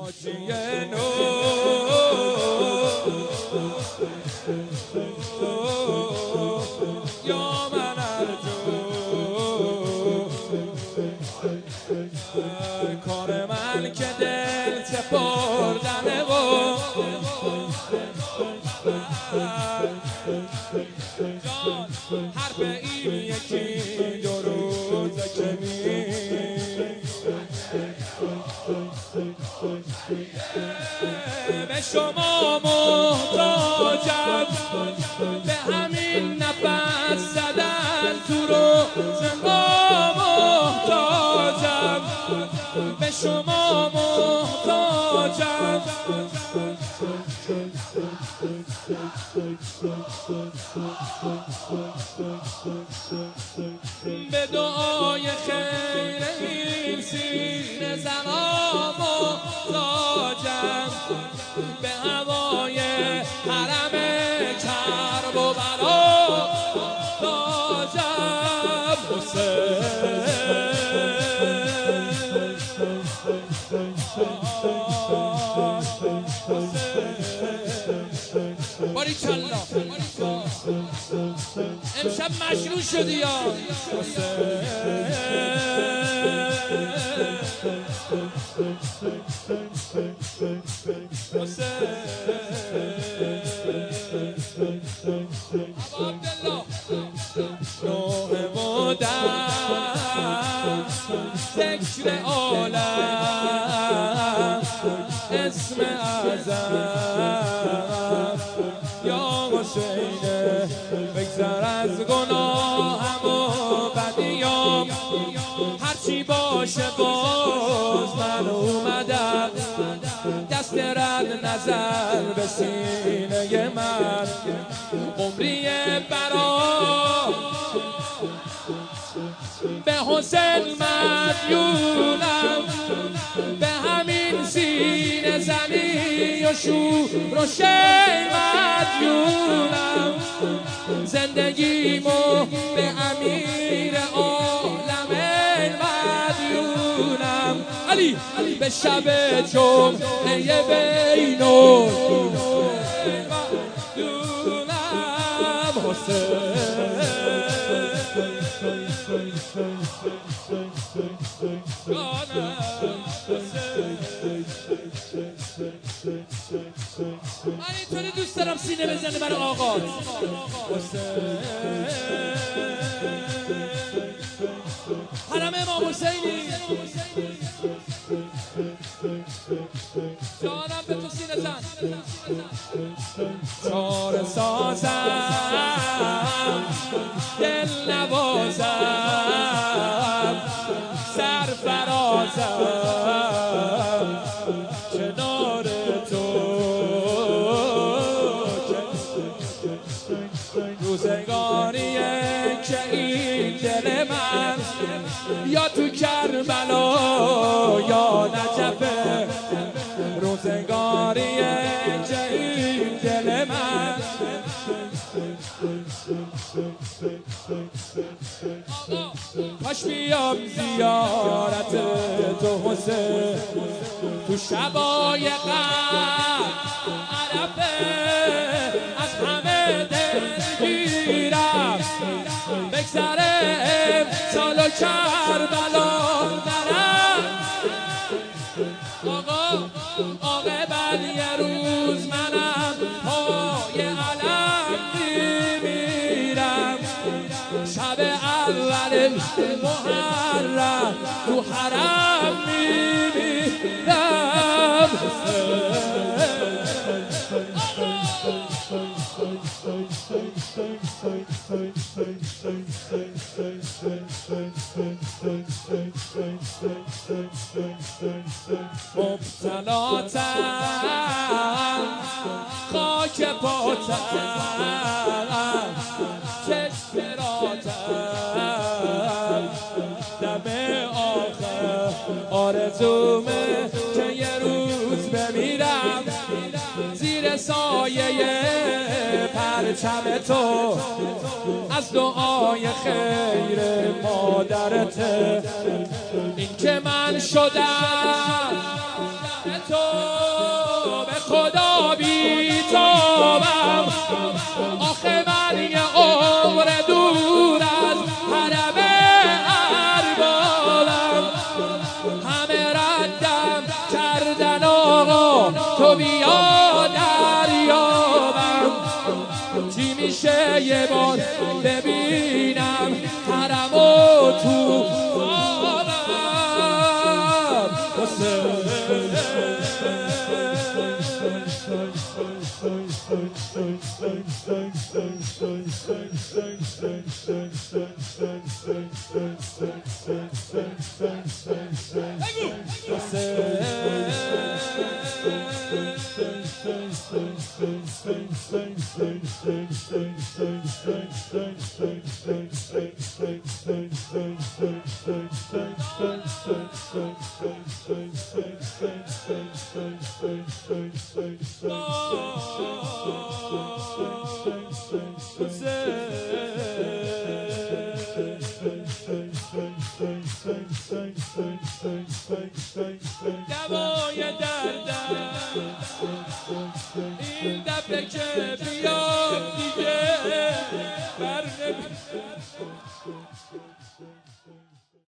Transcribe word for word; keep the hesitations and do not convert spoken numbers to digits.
یا من ارجو کار من که دل سپردنه و حرف این یکی دو روزه که می به شما محتاجم، به همین نفس زدن تو روز ما محتاجم، به شما محتاجم. به دعای خیر این سینه زنا محتاجم، به هوای حرم کرب و بلا محتاجم. باریکالله امشب مشروع شدی یا نوح بودم ذکر عالم اسم اعظم یا حسینه بگذر از گناهم و بدیام، هرچی باشه باز من اومدم، دست رد نظر به سینه من، عمری برا به حسین مدیونم، به همین سینه زنی و شور و شی مدیونم، زندگیمو به امیر عالم مدیونم. علی به شب جمعه بینو مدیونم، حسین من اینطوری دوست دارم سینه بزنه برای آقا. حرم امام حسینی جانم به تو سینه زن، چار سازم دل نوازم سرفرازم کنار تو، روزگاریه که این دل من یا تو کربلا یا نجفه، روزگاریه که این دل من کاش بیام زیارت تو حسین، تو شبای قدر عرفه از همه دلگیرم، بگذره امسال و کربلا نرم. آقا عاقبت یه روز منم پای علم میمیرم، شب اول محرم تو حرم میمیرم. مبتلاتم خاک پاتم چشمراتم، دم آخر آرزومه که یه روز بمیرم زیر سایه پرچم تو، از دعای خیر مادرته این که من شدم تو. یه بار ببینم حرم و تو عالم حسین دوای دردم این دفعه که بیا